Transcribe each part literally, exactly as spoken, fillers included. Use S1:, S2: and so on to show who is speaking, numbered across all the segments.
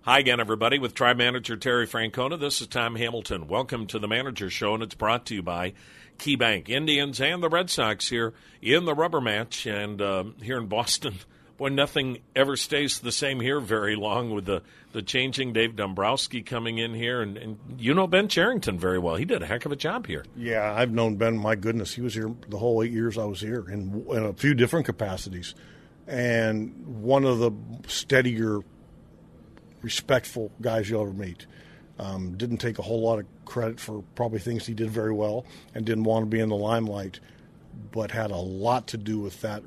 S1: Hi again, everybody, with Tribe Manager Terry Francona. This is Tom Hamilton. Welcome to the Manager Show, and it's brought to you by KeyBank. Indians and the Red Sox here in the rubber match, and uh, here in Boston, boy, nothing ever stays the same here very long with the, the changing. Dave Dombrowski coming in here, and, and you know Ben Cherington very well. He did a heck of a job here.
S2: Yeah, I've known Ben, my goodness. He was here the whole eight years I was here in, in a few different capacities. And one of the steadier, respectful guys you'll ever meet. Um, didn't take a whole lot of credit for probably things he did very well and didn't want to be in the limelight, but had a lot to do with that,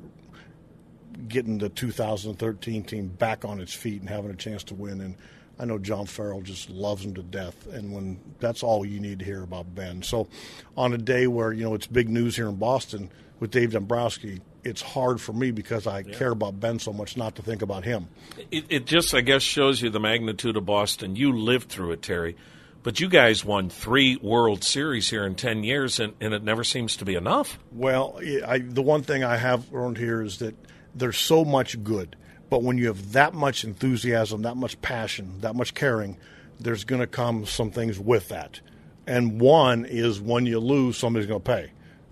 S2: getting the two thousand thirteen team back on its feet and having a chance to win. And I know John Farrell just loves him to death, and when that's all you need to hear about Ben. So on a day where, you know, it's big news here in Boston with Dave Dombrowski, it's hard for me because I yeah. care about Ben so much not to think about him.
S1: It, it just, I guess, shows you the magnitude of Boston. You lived through it, Terry, but you guys won three World Series here in ten years, and, and it never seems to be enough.
S2: Well, I, the one thing I have learned here is that there's so much good, but when you have that much enthusiasm, that much passion, that much caring, there's going to come some things with that. And one is when you lose, somebody's going to pay.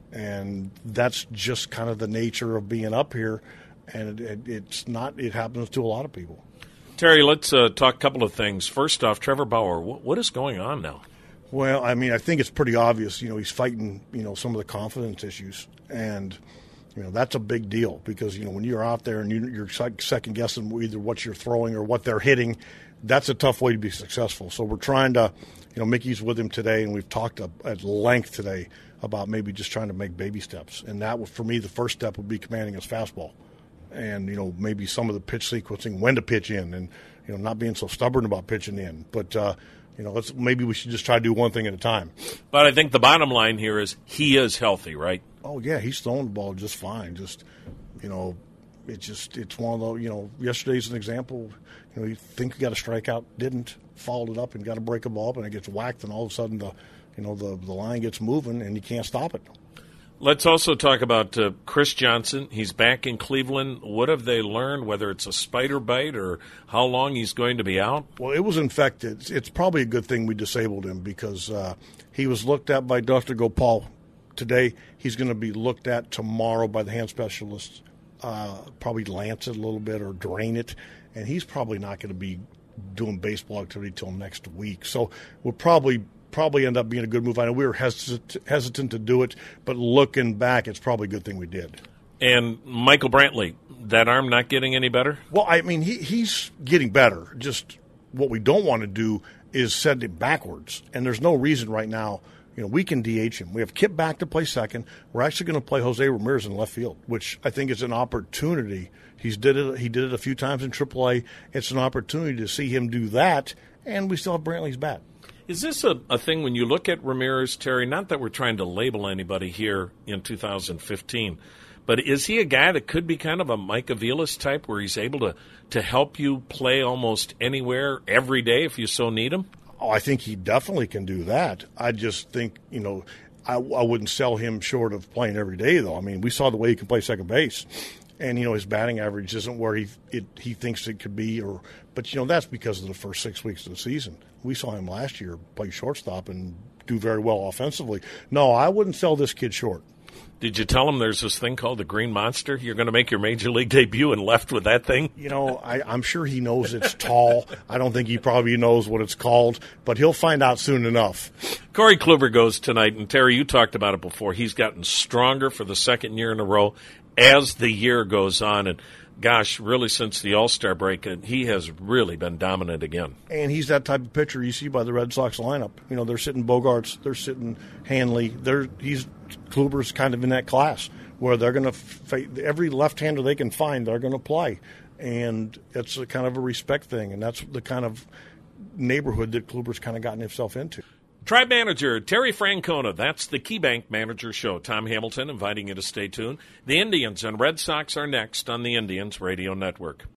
S2: And that's just kind of the nature of being up here, and it, it, it's not. It happens to a lot of people.
S1: Terry, let's uh, talk a couple of things. First off, Trevor Bauer, what, what is going on now?
S2: Well, I mean, I think it's pretty obvious. You know, he's fighting, you know, some of the confidence issues, and you know that's a big deal because you know when you're out there and you, you're second guessing either what you're throwing or what they're hitting, that's a tough way to be successful. So we're trying to, you know, Mickey's with him today, and we've talked at length today about maybe just trying to make baby steps. And that, for me, the first step would be commanding his fastball. And, you know, maybe some of the pitch sequencing, when to pitch in, and, you know, not being so stubborn about pitching in. But, uh, you know, let's maybe we should just try to do one thing at a time.
S1: But I think the bottom line here is he is healthy, right?
S2: Oh, yeah, he's throwing the ball just fine. Just, you know, it's just, it's one of those, you know, yesterday's an example. You know, you think you got a strikeout, didn't, followed it up and got to break a ball up, and it gets whacked, and all of a sudden the, you know, the, the line gets moving, and you can't stop it.
S1: Let's also talk about uh, Chris Johnson. He's back in Cleveland. What have they learned, whether it's a spider bite or how long he's going to be out?
S2: Well, it was infected. It's probably a good thing we disabled him because uh, he was looked at by Doctor Gopal today. He's going to be looked at tomorrow by the hand specialists, uh, probably lance it a little bit or drain it, and he's probably not going to be doing baseball activity till next week. So we'll probably – probably end up being a good move. I know we were hesitant, hesitant to do it, but looking back, it's probably a good thing we did.
S1: And Michael Brantley, that arm not getting any better?
S2: Well, I mean, he, he's getting better. Just what we don't want to do is send him backwards. And there's no reason right now. You know, we can D H him. We have Kip back to play second. We're actually going to play Jose Ramirez in left field, which I think is an opportunity. He's did it. He did it a few times in triple A. It's an opportunity to see him do that, and we still have Brantley's bat.
S1: Is this a, a thing when you look at Ramirez, Terry, not that we're trying to label anybody here in two thousand fifteen, but is he a guy that could be kind of a Mike Aviles type where he's able to, to help you play almost anywhere every day if you so need him?
S2: Oh, I think he definitely can do that. I just think, you know, I, I wouldn't sell him short of playing every day, though. I mean, we saw the way he can play second base. And, you know, his batting average isn't where he it, he thinks it could be. or But, you know, that's because of the first six weeks of the season. We saw him last year play shortstop and do very well offensively. No, I wouldn't sell this kid short.
S1: Did you tell him there's this thing called the Green Monster? You're going to make your Major League debut and left with that thing?
S2: You know, I, I'm sure he knows it's tall. I don't think he probably knows what it's called, but he'll find out soon enough.
S1: Corey Kluber goes tonight, and Terry, you talked about it before. He's gotten stronger for the second year in a row as the year goes on, and gosh, really since the All-Star break, he has really been dominant again.
S2: And he's that type of pitcher you see by the Red Sox lineup. You know, they're sitting Bogarts, they're sitting Hanley. They're he's Kluber's kind of in that class where they're going to every left-hander they can find, they're going to play, and it's a kind of a respect thing, and that's the kind of neighborhood that Kluber's kind of gotten himself into.
S1: Tribe Manager Terry Francona. That's the KeyBank Manager Show. Tom Hamilton inviting you to stay tuned. The Indians and Red Sox are next on the Indians Radio Network.